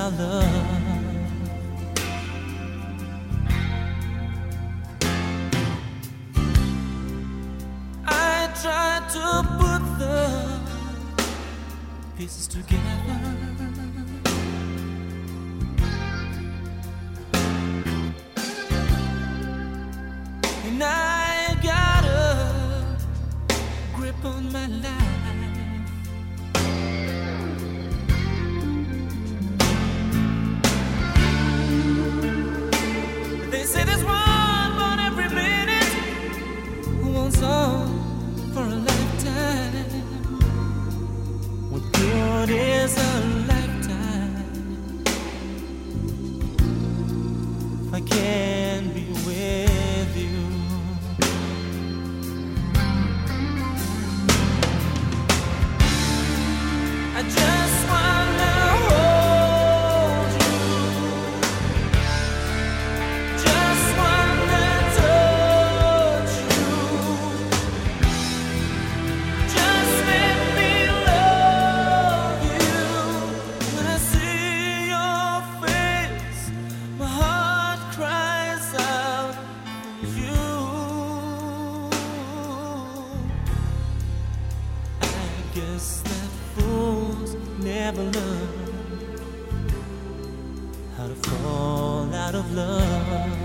our love. I tried to put the pieces together, and I got a grip on my life. They say there's one born every minute who wants all for a lifetime. What good is a lifetime if I can't be with you? I just wanna hold you, just wanna touch you, just let me love you. When I see your face, my heart cries out for you. I guess that fools never learn how to fall out of love.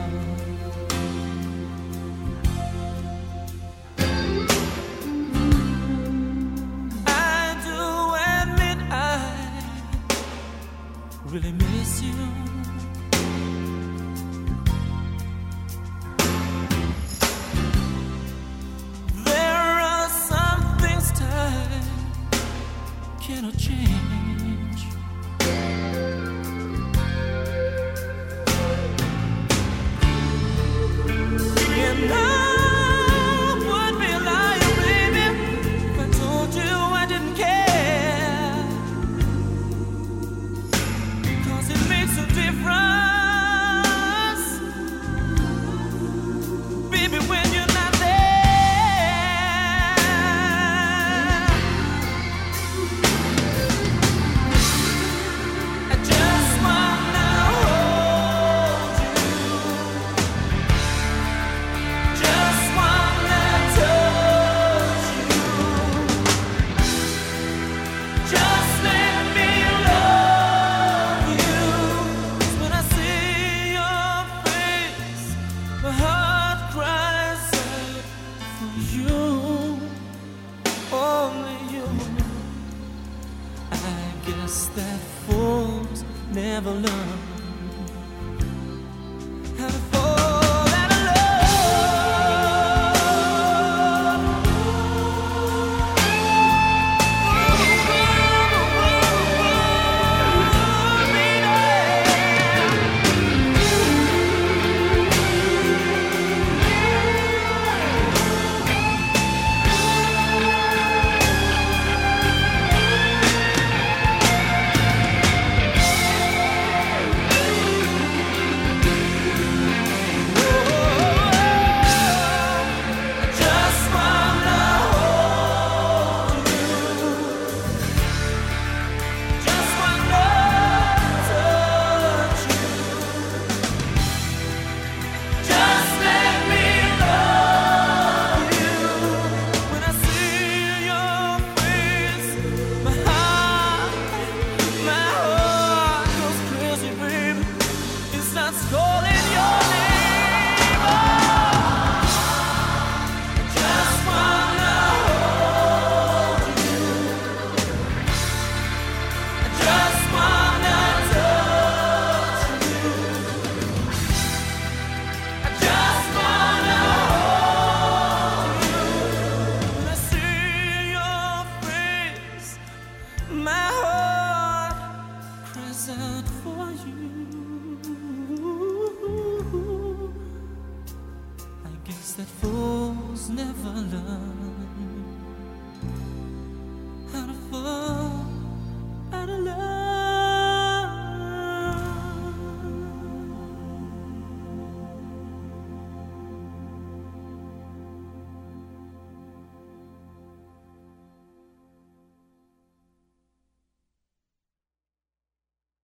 I do admit I really miss you. There are some things time cannot change. And I would be a liar, baby, if I told you I didn't care. 'Cause it makes a difference, baby, when you're not there. I just wanna hold you, just wanna touch you, just let me love you. 'Cause when I see your face, my heart cries out for you, only you. I guess that fools never learn how to fall out of just wanna hold you, just wanna touch you, just let me love you. When I see your face, my heart goes crazy, baby. It starts calling your name. Oh, I just wanna hold you, I just wanna touch you, I just wanna hold you. When I see your face, my heart cries out for you. I guess that fools never learn